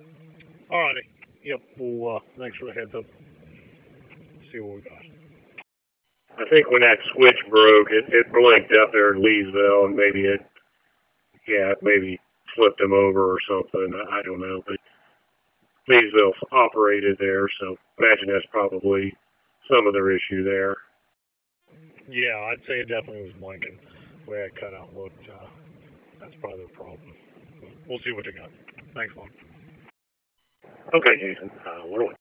Alrighty. Yep. Well, thanks for the heads up. See what we got. I think when that switch broke, it blinked out there in Leesville, and maybe flipped them over or something. I don't know, but Leesville operated there, so imagine that's probably some of their issue there. Yeah, I'd say it definitely was blinking. The way it cut out looked, that's probably the problem. We'll see what they got. Thanks, Lon. Okay, Jason. What do we